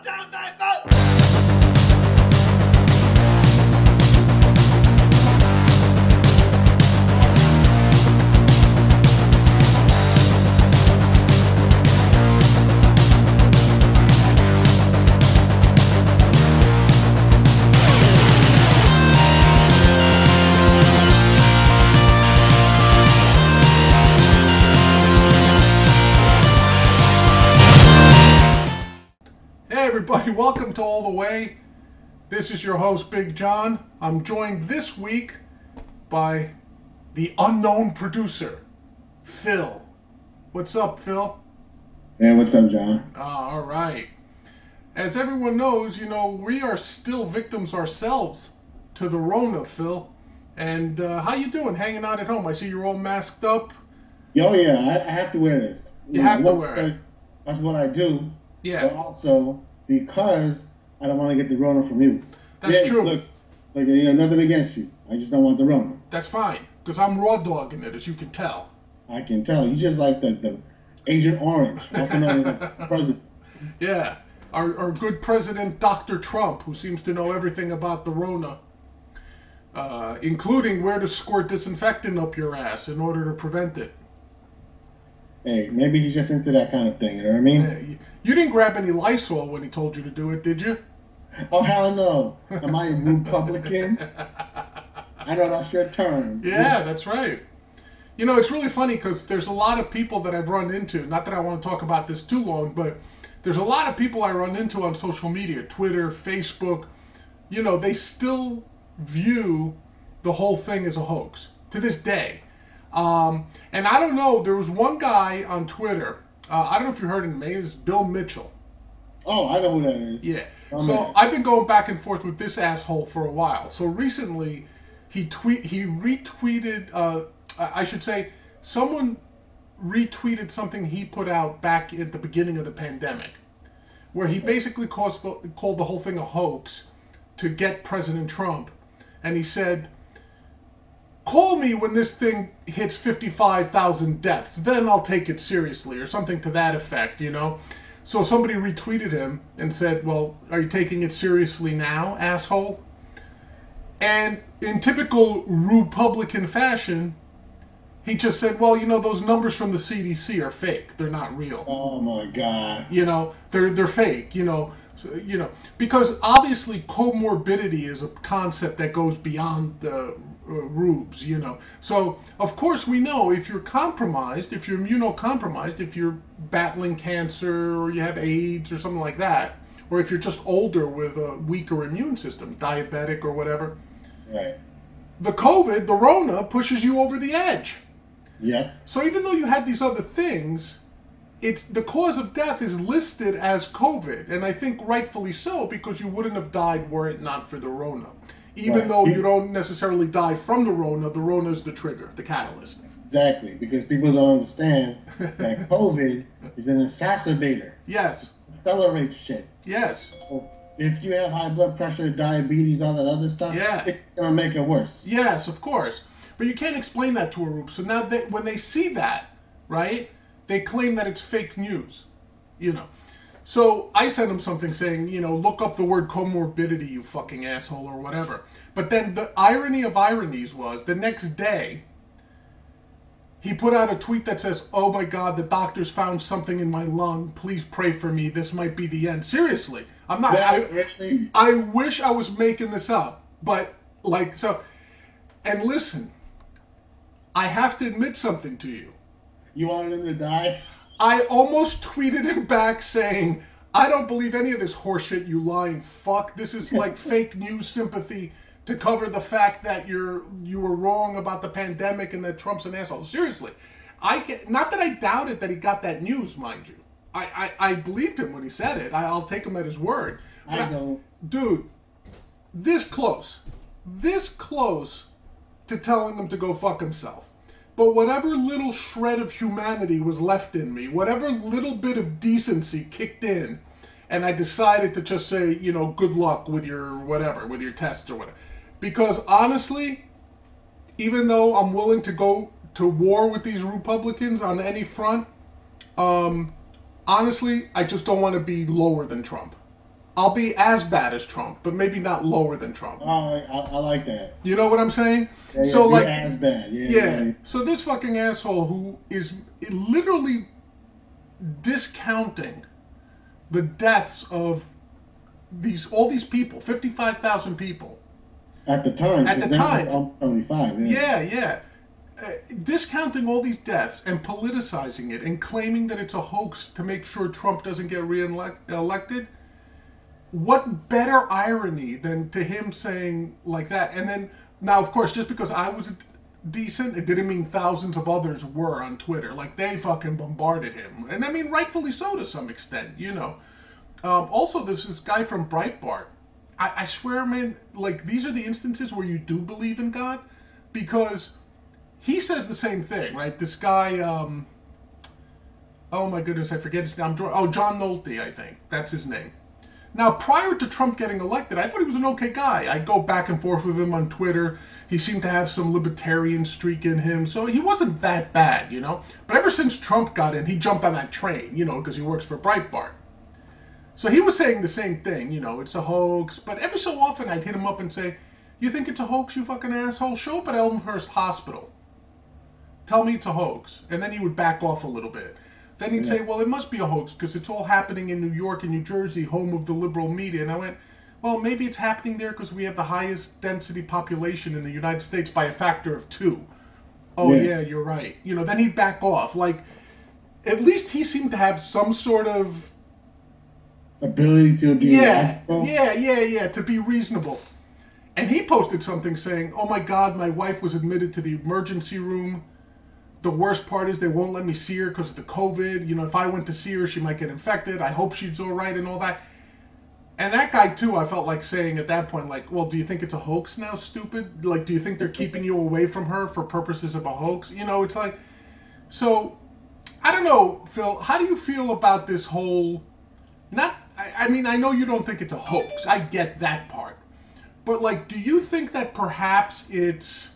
2, 3, 4. Everybody, welcome to All the Way. This is your host, Big John. I'm joined this week by the unknown producer, Phil. What's up, Phil? Hey, what's up, John? All right. As everyone knows, we are still victims ourselves to the Rona, Phil. And how you doing? Hanging out at home? I see you're all masked up. Oh, yeah, I have to wear this. You have to wear it. That's what I do. Yeah. But also because I don't want to get the Rona from you. That's true. Look, nothing against you. I just don't want the Rona. That's fine, because I'm raw dogging it, as you can tell. I can tell. You just like the Agent Orange, also known as the president. Yeah. Our good president, Dr. Trump, who seems to know everything about the Rona, including where to squirt disinfectant up your ass in order to prevent it. Hey, maybe he's just into that kind of thing, you know what I mean? Yeah, you didn't grab any Lysol when he told you to do it, did you? Oh, hell no. Am I a Republican? I know that's your term. Yeah, that's right. It's really funny because there's a lot of people that I've run into, not that I want to talk about this too long, but there's a lot of people I run into on social media, Twitter, Facebook. They still view the whole thing as a hoax to this day. And I don't know, there was one guy on Twitter, I don't know if you heard his name, is Bill Mitchell. Oh, I know who that is. Yeah. Oh, so man. I've been going back and forth with this asshole for a while. So recently, he retweeted, I should say, someone retweeted something he put out back at the beginning of the pandemic, where he basically called the whole thing a hoax to get President Trump. And he said, call me when this thing hits 55,000 deaths, then I'll take it seriously, or something to that effect, So somebody retweeted him and said, well, are you taking it seriously now, asshole? And in typical Republican fashion, he just said, well, those numbers from the CDC are fake. They're not real. Oh, my God. They're fake, because obviously comorbidity is a concept that goes beyond the rubes, So, of course, we know if you're compromised, if you're immunocompromised, if you're battling cancer or you have AIDS or something like that, or if you're just older with a weaker immune system, diabetic or whatever, Right. the COVID, the Rona, pushes you over the edge. Yeah. So even though you had these other things, it's the cause of death is listed as COVID, and I think rightfully so, because you wouldn't have died were it not for the Rona. Even Right. though you don't necessarily die from the Rona is the trigger, the catalyst. Exactly, because people don't understand that COVID is an exacerbator. Yes. Accelerates shit. Yes. So if you have high blood pressure, diabetes, all that other stuff, Yeah. it's gonna make it worse. Yes, of course. But you can't explain that to a group. So now when they see that, right, they claim that it's fake news. So I sent him something saying, look up the word comorbidity, you fucking asshole, or whatever. But then the irony of ironies was, the next day, he put out a tweet that says, oh my God, the doctors found something in my lung. Please pray for me. This might be the end. Seriously. I'm not. Really? I wish I was making this up. But, and listen, I have to admit something to you. You wanted him to die? I almost tweeted him back saying, I don't believe any of this horseshit, you lying fuck. This is like fake news sympathy to cover the fact that you were wrong about the pandemic and that Trump's an asshole. Seriously. Not that I doubted that he got that news, mind you. I believed him when he said it. I'll take him at his word. But I don't. Dude, this close to telling him to go fuck himself. But whatever little shred of humanity was left in me, whatever little bit of decency kicked in, and I decided to just say, good luck with your whatever, with your tests or whatever. Because honestly, even though I'm willing to go to war with these Republicans on any front, honestly, I just don't want to be lower than Trump. I'll be as bad as Trump, but maybe not lower than Trump. I like that. You know what I'm saying? Yeah, yeah, So be like, as bad. Yeah, yeah. yeah, yeah. So this fucking asshole who is literally discounting the deaths of all these people, 55,000 people At the time, at the 'cause now time. it's almost 75. Yeah. Yeah, yeah. Discounting all these deaths and politicizing it and claiming that it's a hoax to make sure Trump doesn't get elected. What better irony than to him saying like that? And then now, of course, just because I was decent, it didn't mean thousands of others were on Twitter. Like they fucking bombarded him, and I mean rightfully so to some extent. You know. Also, there's this guy from Breitbart. I swear, man, like these are the instances where you do believe in God, because he says the same thing, right? This guy, oh my goodness, I forget his name. Oh, John Nolte, I think that's his name. Now, prior to Trump getting elected, I thought he was an okay guy. I'd go back and forth with him on Twitter. He seemed to have some libertarian streak in him, so he wasn't that bad, you know? But ever since Trump got in, he jumped on that train, you know, because he works for Breitbart. So he was saying the same thing, you know, it's a hoax. But every so often I'd hit him up and say, you think it's a hoax, you fucking asshole? Show up at Elmhurst Hospital. Tell me it's a hoax. And then he would back off a little bit. Then he'd say, well, it must be a hoax because it's all happening in New York and New Jersey, home of the liberal media. And I went, well, maybe it's happening there because we have the highest density population in the United States by a factor of 2. Oh, yeah, you're right. You know, then he'd back off. Like, at least he seemed to have some sort of ability to be to be reasonable. And he posted something saying, oh my God, my wife was admitted to the emergency room. The worst part is they won't let me see her because of the COVID. You know, if I went to see her, she might get infected. I hope she's all right and all that. And that guy, too, I felt like saying at that point, like, well, do you think it's a hoax now, stupid? Like, do you think they're keeping you away from her for purposes of a hoax? You know, it's like, so, I don't know, Phil, how do you feel about this whole, I mean, I know you don't think it's a hoax. I get that part. But, like, do you think that perhaps it's,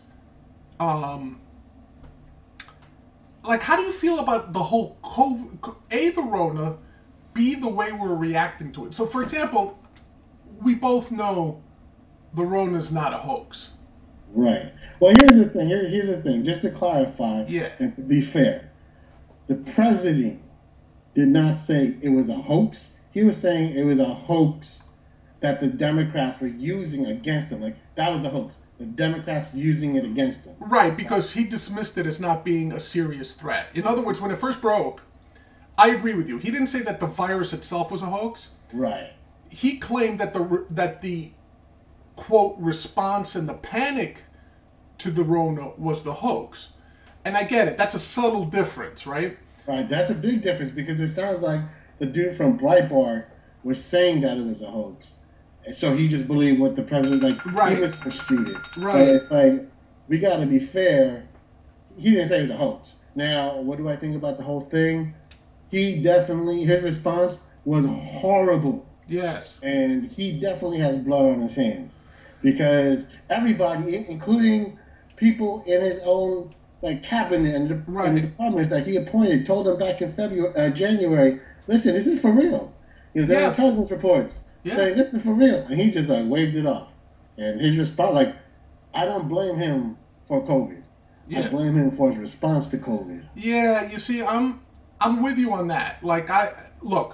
like, how do you feel about the whole COVID, A, the Rona, B, the way we're reacting to it? So, for example, we both know the Rona's not a hoax. Right. Well, here's the thing. Here's the thing. Just to clarify, and to be fair, the president did not say it was a hoax. He was saying it was a hoax that the Democrats were using against him. Like, that was the hoax. The Democrats using it against him. Right, because he dismissed it as not being a serious threat. In other words, when it first broke, I agree with you. He didn't say that the virus itself was a hoax. Right. He claimed that the quote response and the panic to the Rona was the hoax. And I get it. That's a subtle difference, right? Right. That's a big difference because it sounds like the dude from Breitbart was saying that it was a hoax. And so he just believed what the president, like, he was pursued. Right. But it's like, we got to be fair. He didn't say it was a hoax. Now, what do I think about the whole thing? He definitely, his response was horrible. Yes. And he definitely has blood on his hands. Because everybody, including people in his own like cabinet and the departments that he appointed, told him back in January, listen, this is for real. You know, there are intelligence reports saying this is for real. And he just like waved it off. And his response, like, I don't blame him for COVID. I blame him for his response to COVID. Yeah, you see, I'm with you on that. Like, look,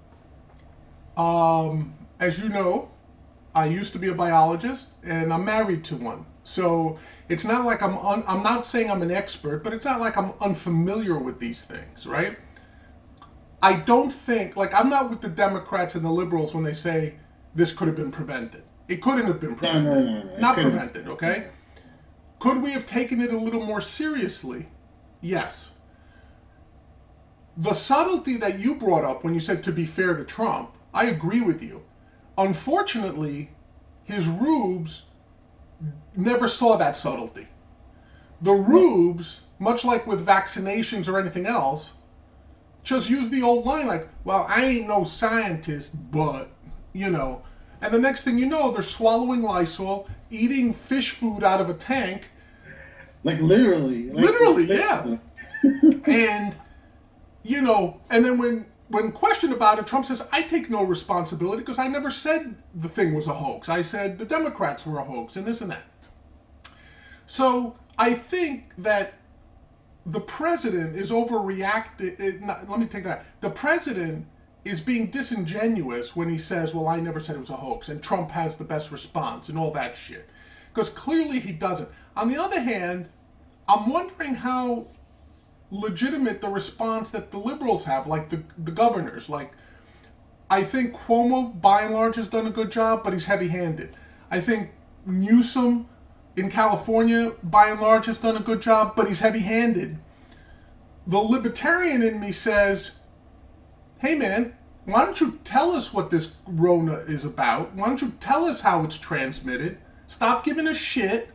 as you know, I used to be a biologist, and I'm married to one. So it's not like I'm not saying I'm an expert, but it's not like I'm unfamiliar with these things, right? I don't think, like, I'm not with the Democrats and the liberals when they say this could have been prevented. It couldn't have been prevented. No. Not prevented, okay? Could we have taken it a little more seriously? Yes. The subtlety that you brought up when you said to be fair to Trump, I agree with you. Unfortunately, his rubes never saw that subtlety. The rubes, much like with vaccinations or anything else, just use the old line like, well, I ain't no scientist, but, you know. And the next thing you know, they're swallowing Lysol, eating fish food out of a tank. Like literally. Literally, yeah. And, you know, and then when when questioned about it, Trump says, I take no responsibility because I never said the thing was a hoax. I said the Democrats were a hoax and this and that. So I think that the president is overreacting. Let me take that. The president is being disingenuous when he says, well, I never said it was a hoax, and Trump has the best response and all that shit. Because clearly he doesn't. On the other hand, I'm wondering how legitimate the response that the liberals have, like the governors. Like, I think Cuomo, by and large, has done a good job, but he's heavy-handed. I think Newsom in California, by and large, has done a good job, but he's heavy-handed. The libertarian in me says, hey, man, why don't you tell us what this Rona is about? Why don't you tell us how it's transmitted? Stop giving a shit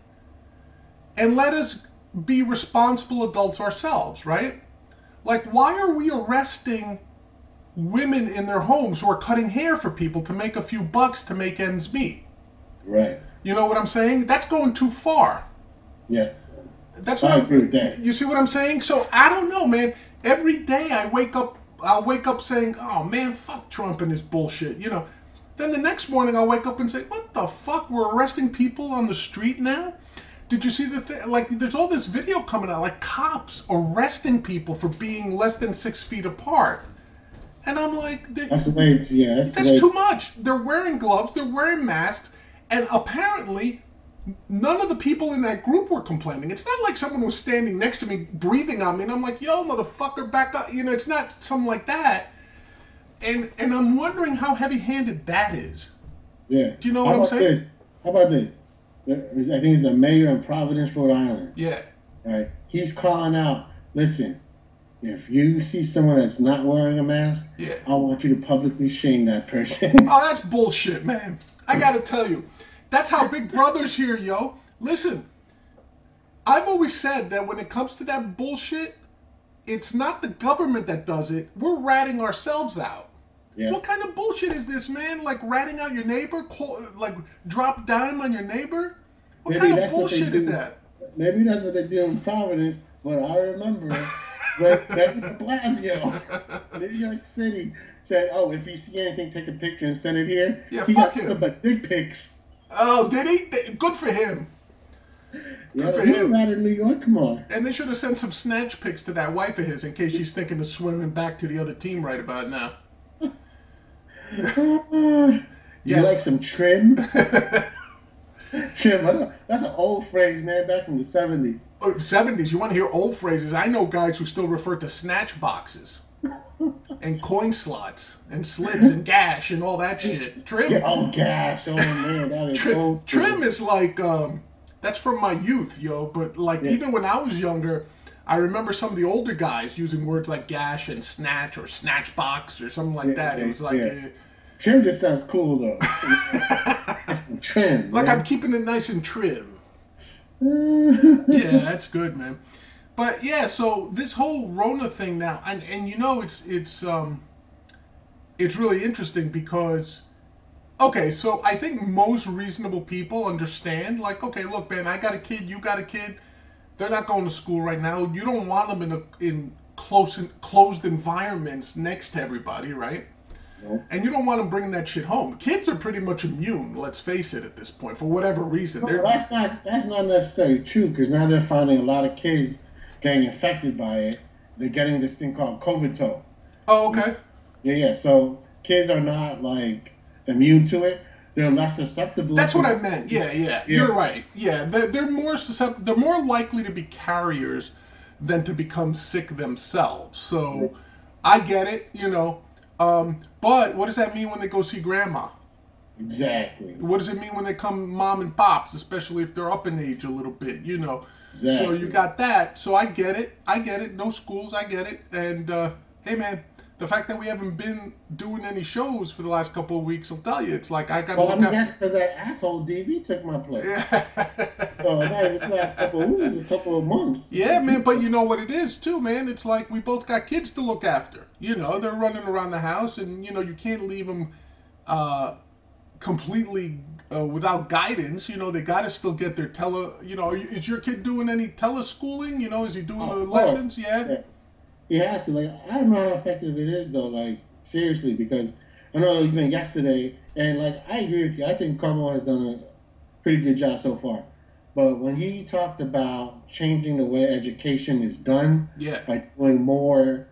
and let us be responsible adults ourselves, right? Like, why are we arresting women in their homes who are cutting hair for people to make a few bucks to make ends meet? Right. You know what I'm saying? That's going too far. Yeah. That's what I agree with that. You see what I'm saying? So I don't know, man. Every day I'll wake up saying, oh man, fuck Trump and his bullshit, you know. Then the next morning I'll wake up and say, what the fuck? We're arresting people on the street now? Did you see the thing? Like, there's all this video coming out, like cops arresting people for being less than 6 feet apart. And I'm like, that's the way it's, yeah, that's too much. They're wearing gloves, they're wearing masks, and apparently none of the people in that group were complaining. It's not like someone was standing next to me breathing on me and I'm like, yo, motherfucker, back up. You know, it's not something like that. And I'm wondering how heavy-handed that is. Yeah. Do you know what I'm saying? How about this? I think he's the mayor in Providence, Rhode Island. Yeah. Right. He's calling out, listen, if you see someone that's not wearing a mask, yeah, I want you to publicly shame that person. Oh, that's bullshit, man. I gotta tell you. That's how Big Brother's here, yo. Listen, I've always said that when it comes to that bullshit, it's not the government that does it. We're ratting ourselves out. Yeah. What kind of bullshit is this, man? Like ratting out your neighbor? Like drop dime on your neighbor? What kind of bullshit is that? Maybe that's what they do in Providence, but I remember when Becky de Blasio, New York City, said, oh, if you see anything, take a picture and send it here. Yeah, he fuck got him. But dick pics. Oh, did he? Good for him. Good for him. Right in New York, come on. And they should have sent some snatch pics to that wife of his in case she's thinking of swimming back to the other team right about now. You like some trim? Trim, that's an old phrase, man, back from the 70s. 70s, you want to hear old phrases? I know guys who still refer to snatch boxes and coin slots and slits and gash and all that shit. Trim. Yeah, oh, gash. Oh, man, that is old. Trim is like, that's from my youth, yo. But, like, even when I was younger, I remember some of the older guys using words like gash and snatch or snatch box or something like that. It was like... Trim just sounds cool, though. Trim. Like, I'm keeping it nice and trim. Yeah, that's good, man. But yeah, so this whole Rona thing now, and you know, it's really interesting because, okay, so I think most reasonable people understand, like, okay, look, man, I got a kid, you got a kid, they're not going to school right now. You don't want them in closed environments next to everybody, right? And you don't want them bringing that shit home. Kids are pretty much immune, let's face it, at this point, for whatever reason. No, that's not necessarily true, because now they're finding a lot of kids getting infected by it. They're getting this thing called COVID-toe. Oh, okay. Yeah. So kids are not, like, immune to it. They're less susceptible. That's what I meant. Yeah. You're right. Yeah, they're more susceptible. They're more likely to be carriers than to become sick themselves. So I get it, you know. But what does that mean when they go see grandma? Exactly. What does it mean when they come mom and pops, especially if they're up in age a little bit, you know? Exactly. So you got that. So I get it. No schools, I get it. And, hey, man, the fact that we haven't been doing any shows for the last couple of weeks, I'll tell you, it's like I got to look after... that's because that asshole DV took my place. Yeah. So the last couple of weeks, a couple of months. Yeah, man, but you know what it is, too, man? It's like we both got kids to look after. You know, they're running around the house, and, you know, you can't leave them completely without guidance. You know, they got to still get their you know, is your kid doing any teleschooling? You know, is he doing the lessons? Yeah? he has to. Like, I don't know how effective it is though. Like, seriously, because I know even yesterday, and like I agree with you. I think Como has done a pretty good job so far. But when he talked about changing the way education is done Yeah. by doing more,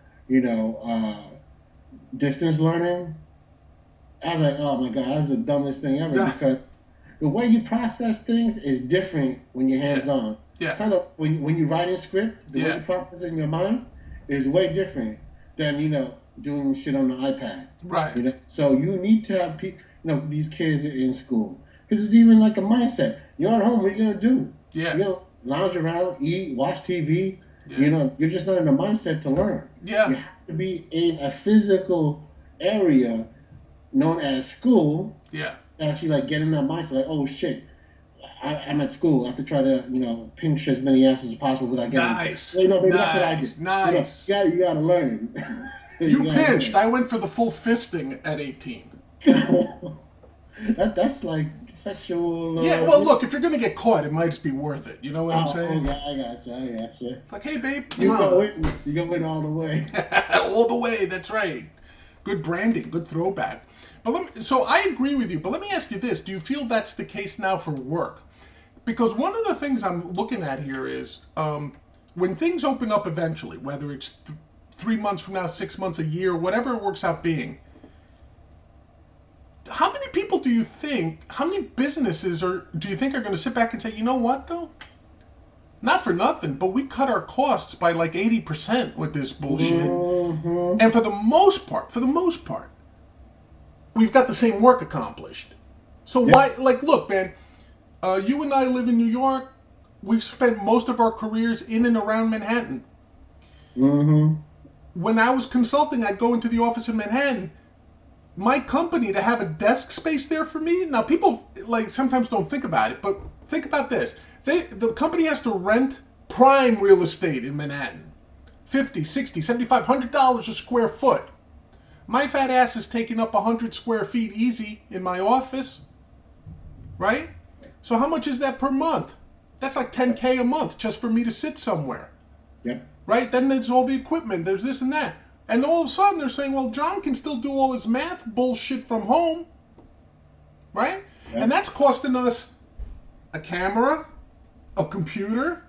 distance learning, I was like, oh my god, that's the dumbest thing ever Yeah. because the way you process things is different when you're Yeah. hands on. Yeah. Kind of when you write a script, the way you Yeah. process it in your mind is way different than doing shit on the iPad. Right. So you need to have these kids in school because it's even like a mindset. You're at home, what are you gonna do? Yeah. Lounge around, eat, watch TV. Yeah. You're just not in the mindset to learn. Yeah. You have to be in a physical area known as school Yeah. actually like get in that mindset, like, oh shit, I'm at school. I have to try to, pinch as many asses as possible without getting. Nice. Well, maybe that's what I Nice. did. Nice. You gotta learn it. You gotta pinched. learn I went for the full fisting at 18. it. That's like sexual. Yeah, well, look, if you're going to get caught, it might just be worth it. You know what I'm saying? Yeah, I got you. It's like, hey, babe. You go in all the way. All the way, that's right. Good branding, good throwback. But so I agree with you, but let me ask you this. Do you feel that's the case now for work? Because one of the things I'm looking at here is when things open up eventually, whether it's 3 months from now, 6 months, a year, whatever it works out being, how many people do you think, how many businesses do you think are going to sit back and say, you know what, though? Not for nothing, but we cut our costs by like 80% with this bullshit. Mm-hmm. And for the most part, we've got the same work accomplished. So why, like, look, man, you and I live in New York. We've spent most of our careers in and around Manhattan. Mm-hmm. When I was consulting, I'd go into the office in Manhattan. My company to have a desk space there for me. Now, people like sometimes don't think about it, but think about this. The company has to rent prime real estate in Manhattan. $50, $60, $75, $100 a square foot. My fat ass is taking up 100 square feet easy in my office. Right? So how much is that per month? That's like $10K a month just for me to sit somewhere. Yep. Right? Then there's all the equipment. There's this and that. And all of a sudden they're saying, well, John can still do all his math bullshit from home. Right? Yep. And that's costing us a camera, a computer,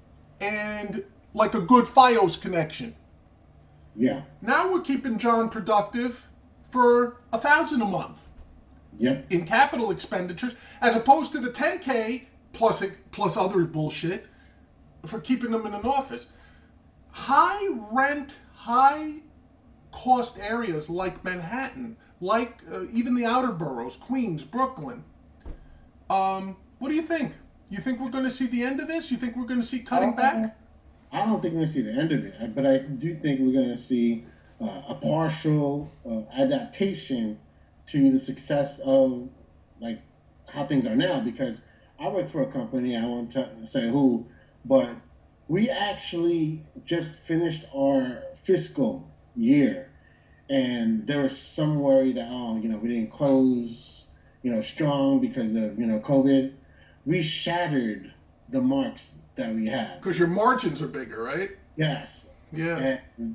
and like a good Fios connection. Yeah. Now we're keeping John productive for $1,000 a month. Yep. In capital expenditures, as opposed to the $10K plus other bullshit for keeping them in an office. High rent, high cost areas like Manhattan, like even the outer boroughs, Queens, Brooklyn. What do you think? You think we're going to see the end of this? You think we're going to see cutting back? I don't think we're going to see the end of it, but I do think we're going to see a partial adaptation to the success of like how things are now. Because I work for a company, I won't say who, but we actually just finished our fiscal year, and there was some worry that we didn't close strong because of COVID. We shattered the marks that we had. Because your margins are bigger, right? Yes. Yeah. And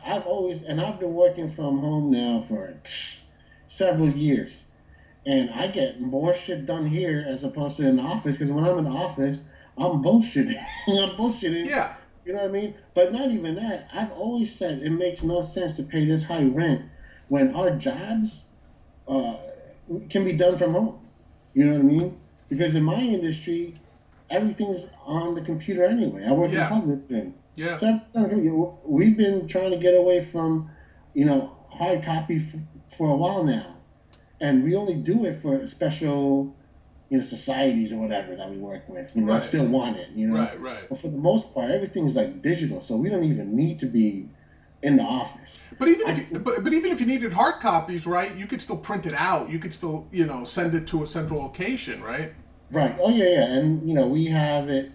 I've been working from home now for several years, and I get more shit done here as opposed to in the office. Because when I'm in the office, I'm bullshitting. I'm bullshitting. Yeah. You know what I mean? But not even that. I've always said it makes no sense to pay this high rent when our jobs can be done from home. You know what I mean? Because in my industry, everything's on the computer anyway. I work in publishing. Yeah. So we've been trying to get away from, hard copy for a while now, and we only do it for special, societies or whatever that we work with. Right. Still want it. Right. But for the most part, everything's like digital, so we don't even need to be in the office. But even if you needed hard copies, right, you could still print it out. You could still, send it to a central location, right? Right. Oh yeah. And we have it,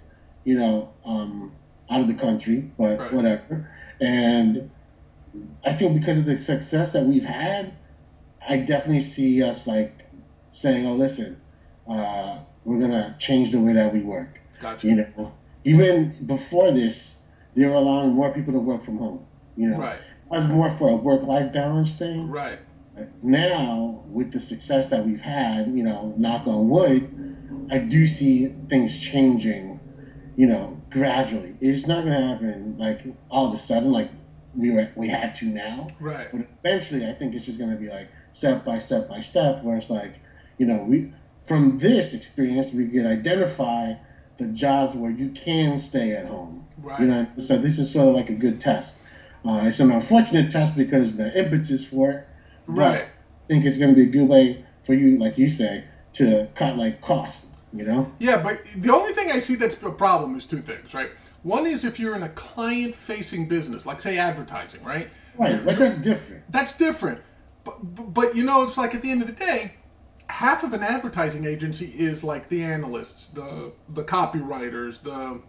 out of the country, but whatever. And I think because of the success that we've had, I definitely see us like saying, "Oh, listen, we're gonna change the way that we work." Gotcha. Even before this, they were allowing more people to work from home. You know, Right. it was more for a work-life balance thing. Right. Now, with the success that we've had, knock on wood, I do see things changing, gradually. It's not going to happen like all of a sudden, like we had to now. Right. But eventually, I think it's just going to be like step by step by step, where it's like, we from this experience we could identify the jobs where you can stay at home. Right. So this is sort of like a good test. It's an unfortunate test because the impetus for it. But I think it's going to be a good way for you, like you say, to cut like costs. Yeah, but the only thing I see that's a problem is two things, right? One is if you're in a client-facing business, like say advertising, right? Right, but that's different. That's different. But it's like at the end of the day, half of an advertising agency is like the analysts, the copywriters,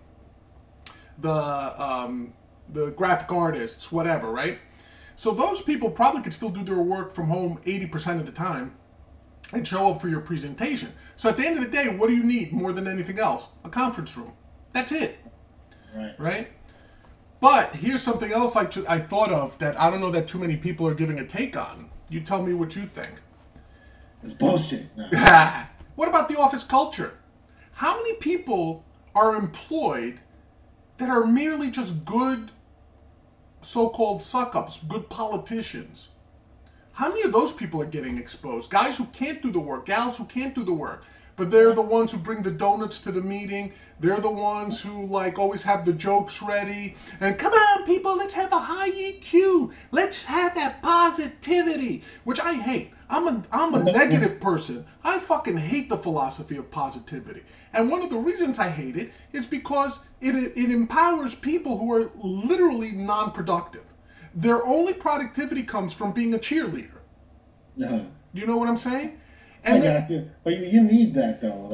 the graphic artists, whatever, right? So those people probably could still do their work from home 80% of the time and show up for your presentation. So at the end of the day, what do you need more than anything else? A conference room. That's it. Right? But here's something else I thought of that I don't know that too many people are giving a take on. You tell me what you think. It's bullshit. No. What about the office culture? How many people are employed that are merely just good so-called suck-ups, good politicians? How many of those people are getting exposed? Guys who can't do the work, gals who can't do the work, but they're the ones who bring the donuts to the meeting. They're the ones who like always have the jokes ready. And come on, people, let's have a high EQ. Let's have that positivity, which I hate. I'm a negative person. I fucking hate the philosophy of positivity. And one of the reasons I hate it is because it empowers people who are literally non-productive. Their only productivity comes from being a cheerleader. Uh-huh. You know what I'm saying? And I got you. But you need that though,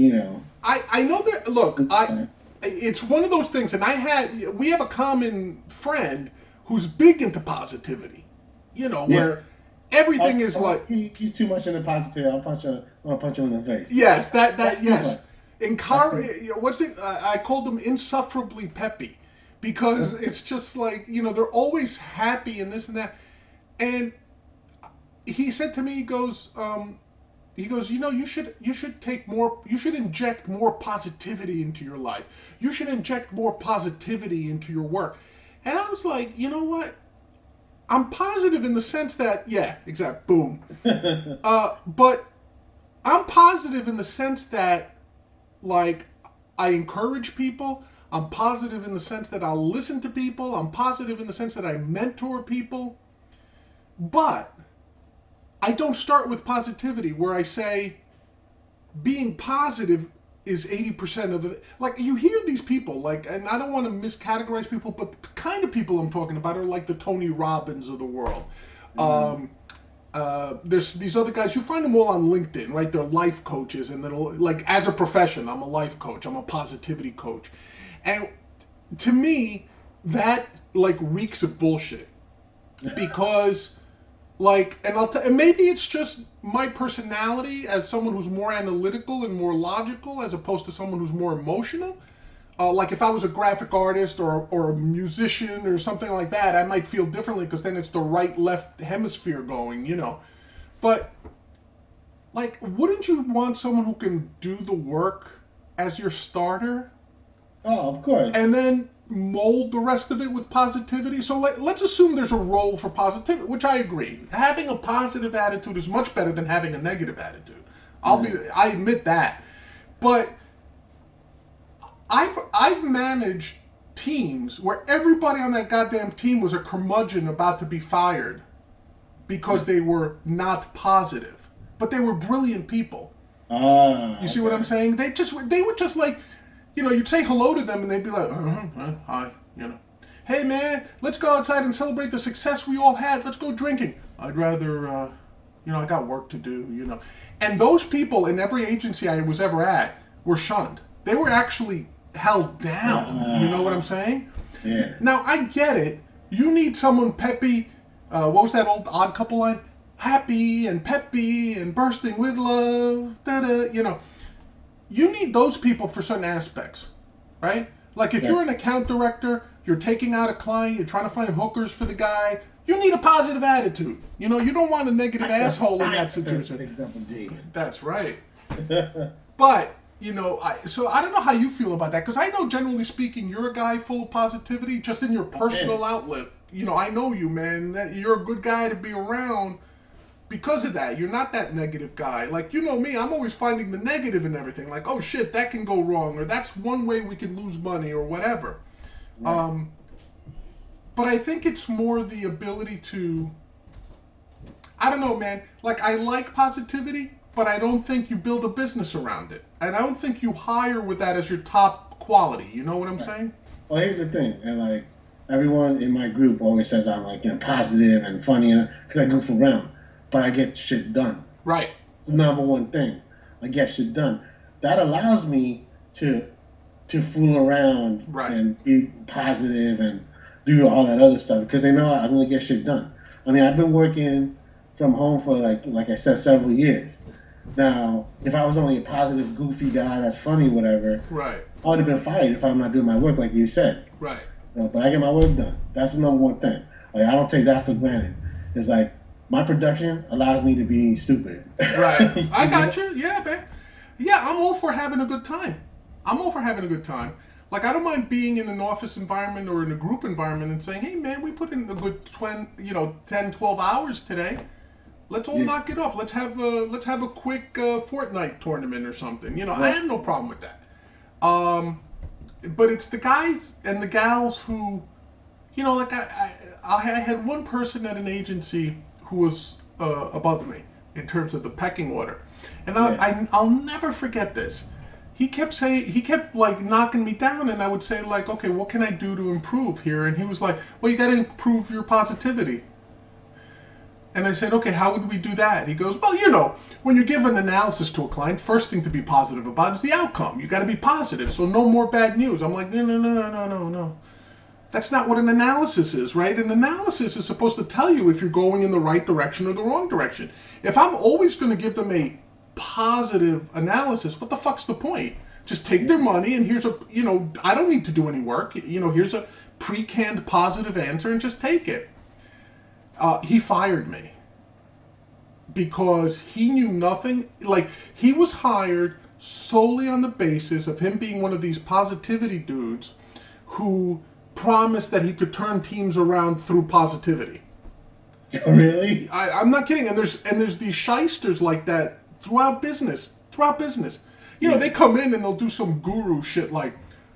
I know that. Look, it's one of those things, and we have a common friend who's big into positivity. Where everything is like he's too much into positivity. I'll punch him in the face. Yes, yes. What's it? I called him insufferably peppy. Because it's just like, they're always happy and this and that. And he said to me, he goes, you should inject more positivity into your life. You should inject more positivity into your work. And I was like, you know what? I'm positive in the sense that, yeah, exact, boom. But I'm positive in the sense that, like, I encourage people. I'm positive in the sense that I'll listen to people. I'm positive in the sense that I mentor people. But I don't start with positivity where I say being positive is 80% of the... Like, you hear these people, like, and I don't want to miscategorize people, but the kind of people I'm talking about are like the Tony Robbins of the world. There's these other guys, you find them all on LinkedIn, right? They're life coaches, and they're like, as a profession, I'm a life coach. I'm a positivity coach. And to me, that like reeks of bullshit, because like, and maybe it's just my personality as someone who's more analytical and more logical as opposed to someone who's more emotional. Like if I was a graphic artist or a musician or something like that, I might feel differently because then it's the right-left hemisphere going, But like, wouldn't you want someone who can do the work as your starter? Oh, of course. And then mold the rest of it with positivity. So let's assume there's a role for positivity, which I agree. Having a positive attitude is much better than having a negative attitude. I admit that. But I've managed teams where everybody on that goddamn team was a curmudgeon about to be fired because they were not positive. But they were brilliant people. You see what I'm saying? They would just like, you'd say hello to them and they'd be like, hi, Hey man, let's go outside and celebrate the success we all had. Let's go drinking. I'd rather, I got work to do, And those people in every agency I was ever at were shunned. They were actually held down. You know what I'm saying? Yeah. Now, I get it. You need someone peppy. What was that old Odd Couple line? Happy and peppy and bursting with love. Da-da, You need those people for certain aspects, right? Like if you're an account director, you're taking out a client, you're trying to find hookers for the guy. You need a positive attitude. You know, you don't want a negative asshole in that situation. That's right. But, you know, so I don't know how you feel about that, because I know, generally speaking, you're a guy full of positivity, just in your personal outlet. You know, I know you, man. That you're a good guy to be around because of that. You're not that negative guy. Like, you know me, I'm always finding the negative in everything. Like, oh shit, that can go wrong, or that's one way we can lose money, or whatever. Right. But I think it's more the ability to, I don't know, man. Like, I like positivity, but I don't think you build a business around it. And I don't think you hire with that as your top quality. You know what I'm saying? Well, here's the thing. And, like, everyone in my group always says I'm, like, you know, positive and funny, because I goof around. But I get shit done. Right. The number one thing. I get shit done. That allows me to fool around and be positive and do all that other stuff, because they know I'm going to get shit done. I mean, I've been working from home for, like I said, several years. Now, if I was only a positive, goofy guy that's funny, whatever, I would have been fired if I'm not doing my work, like you said. Right. You know, but I get my work done. That's the number one thing. Like, I don't take that for granted. It's like, my production allows me to be stupid. Right. I got you. Yeah, man. Yeah, I'm all for having a good time. Like, I don't mind being in an office environment or in a group environment and saying, hey, man, we put in a good 10, 12 hours today. Let's all knock it off. Let's have a quick Fortnite tournament or something. You know, I have no problem with that. But it's the guys and the gals who, you know, like I had one person at an agency who was above me in terms of the pecking order, and I'll never forget this. He kept like knocking me down, and I would say, like, okay, what can I do to improve here? And he was like, well, you got to improve your positivity. And I said, okay, how would we do that? He goes, well, you know, when you give an analysis to a client, first thing to be positive about is the outcome. You got to be positive, so no more bad news. I'm like, no. That's not what an analysis is, right? An analysis is supposed to tell you if you're going in the right direction or the wrong direction. If I'm always going to give them a positive analysis, what the fuck's the point? Just take their money, and here's I don't need to do any work. Here's a pre-canned positive answer, and just take it. He fired me because he knew nothing. Like, he was hired solely on the basis of him being one of these positivity dudes who promised that he could turn teams around through positivity. Really? I'm not kidding. And there's these shysters like that throughout business. You know, they come in and they'll do some guru shit like,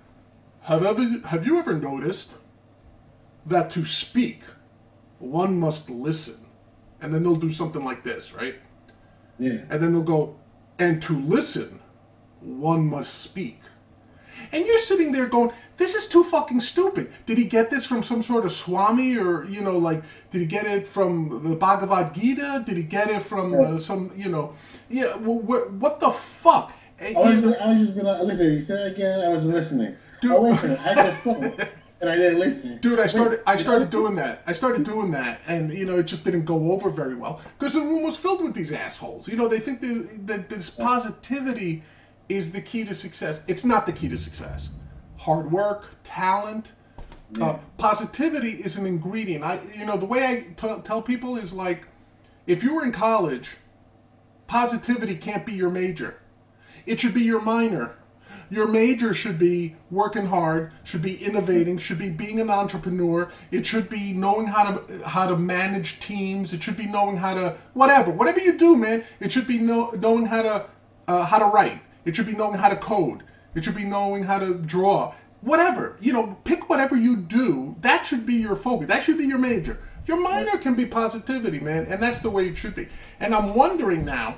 have you ever noticed that to speak, one must listen? And then they'll do something like this, right? Yeah. And then they'll go, and to listen, one must speak. And you're sitting there going, this is too fucking stupid. Did he get this from some sort of Swami, or, you know, like, did he get it from the Bhagavad Gita? Did he get it from some, you know, what the fuck? I was just gonna listen. You said it again. I was listening. Dude, I just spoke. And I didn't listen. Dude, I started doing that. And, you know, it just didn't go over very well because the room was filled with these assholes. You know, they think that this positivity is the key to success. It's not the key to success. Hard work, talent, positivity is an ingredient. The way I tell people is, like, if you were in college, positivity can't be your major. It should be your minor. Your major should be working hard, should be innovating, should be being an entrepreneur. It should be knowing how to manage teams. It should be knowing how to whatever you do, man. It should be knowing how to write. It should be knowing how to code. It should be knowing how to draw. Whatever, you know, pick whatever you do. That should be your focus. That should be your major. Your minor can be positivity, man, and that's the way it should be. And I'm wondering now,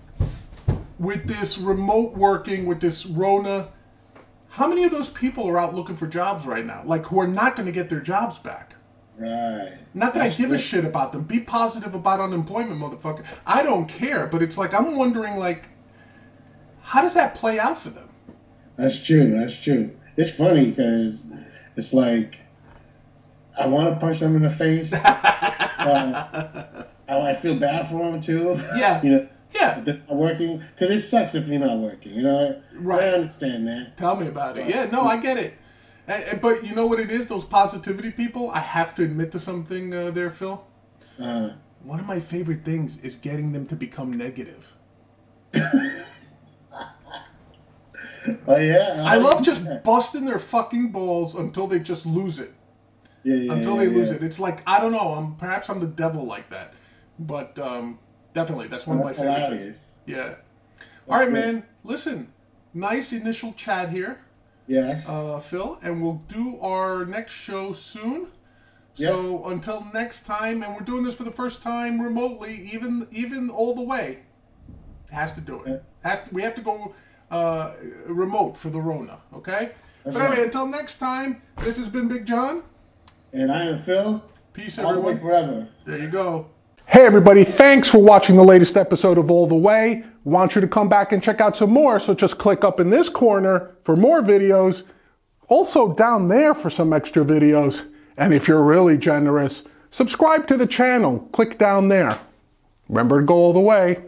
with this remote working, with this Rona, how many of those people are out looking for jobs right now? Like, who are not going to get their jobs back? Right. Not that I give a shit about them. Be positive about unemployment, motherfucker. I don't care, but it's like, I'm wondering, like, how does that play out for them? That's true. It's funny because it's like, I want to punch them in the face. I feel bad for them, too. Yeah. You know? Yeah. They're not working, because it sucks if you're not working, you know? Right. I understand that. Tell me about it. Yeah, no, I get it. But you know what it is? Those positivity people, I have to admit to something there, Phil. One of my favorite things is getting them to become negative. Oh, yeah? I love just busting their fucking balls until they just lose it. Until they lose it. It's like, I don't know, perhaps I'm the devil like that. But definitely, that's one of my favorite things. Yeah. All right, man. Listen, nice initial chat here. Yes. Phil, and we'll do our next show soon. So until next time, and we're doing this for the first time remotely, even all the way. Has to do it. We have to go remote for the Rona, okay? But anyway, until next time, this has been Big John. And I am Phil. Peace, everyone. All the way forever. There you go. Hey, everybody. Thanks for watching the latest episode of All the Way. Want you to come back and check out some more, so just click up in this corner for more videos. Also down there for some extra videos. And if you're really generous, subscribe to the channel. Click down there. Remember to go all the way.